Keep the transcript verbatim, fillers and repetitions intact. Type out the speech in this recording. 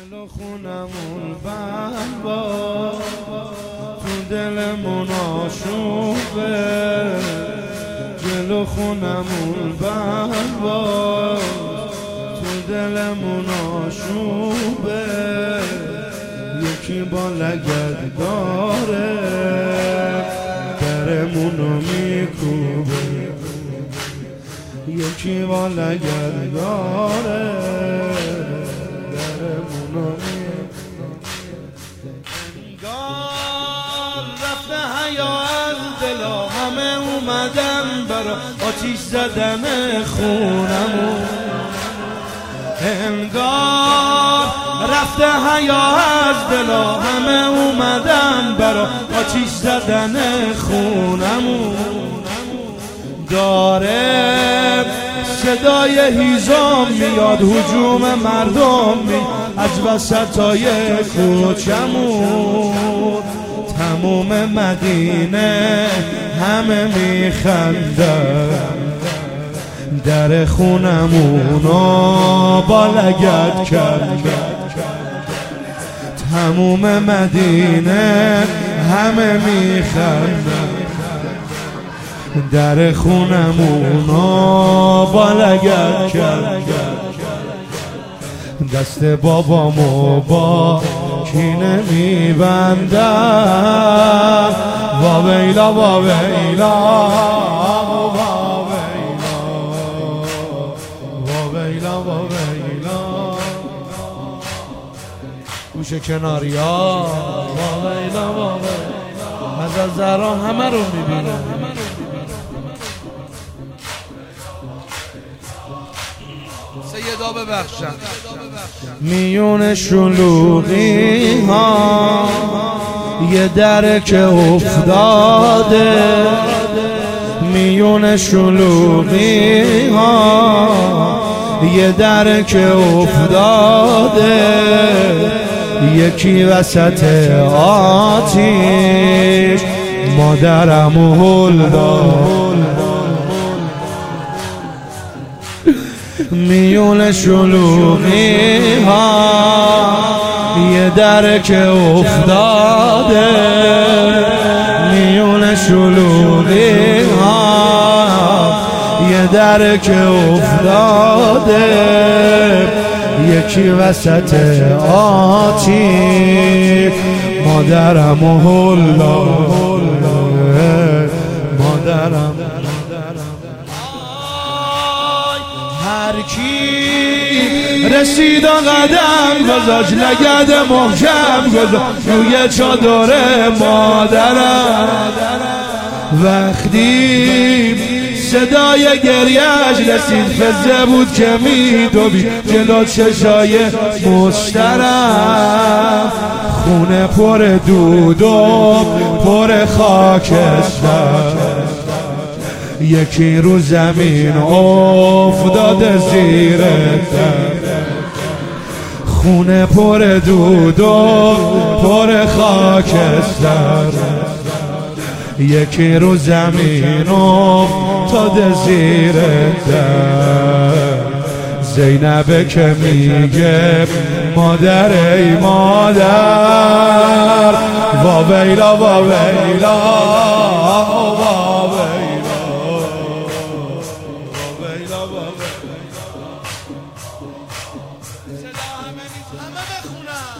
جلو خونمون بند با تو دلمون آشوبه، جلو خونمون بند با تو دلمون آشوبه. یکی با لگد داره درمونو میکوبه، یکی با لگد داره درمونو میکوبه. انگار رفته حیا از دلا، همه اومدن برا آتیش زدن خونمون. انگار رفته حیا از دلا، همه اومدن برا آتیش زدن خونمون. داره صدای هیزم میاد، هجوم مردم می از وسطای کوچمون. تموم مدینه همه میخندن، در خونمونو با لگد کردن. تموم مدینه همه میخندن، در خونمونو با لگد کردن. دست بابامو با کینه میبندن، وا ویلا وا ویلا گوشه کناریا وا ویلا وا ویلا. از از زهرا همه رو میبینه. سیدا ببخشن میون شلوغی ها یه در که افتاده، میون شلوغی ها یه در که افتاده. یکی وسط آتیش مادرمو هل داد، میون شلوغی ها یه در که افتاده، میون شلوغی ها یه در که افتاده. یکی وسط آتیش مادرمو هل داد، مادرم. هر کی رسید و قدم گذاشت، لگد محکم گذاشت روی چادر مادرم. وقتی صدای گریهش رسید، فزه بود که میدوید جلو چشای مشترم. خونه پر دود و پر خاکستر، یکی رو زمین افتاده زیر در. خونه پر دود و پر خاکستر، یکی رو زمین افتاده زیر در. زینبه که میگه مادر ای مادر، وا ویلا وا ویلا وا ویلا وا ویلا وا ویلا. صدا همه نیست، همه بخونن.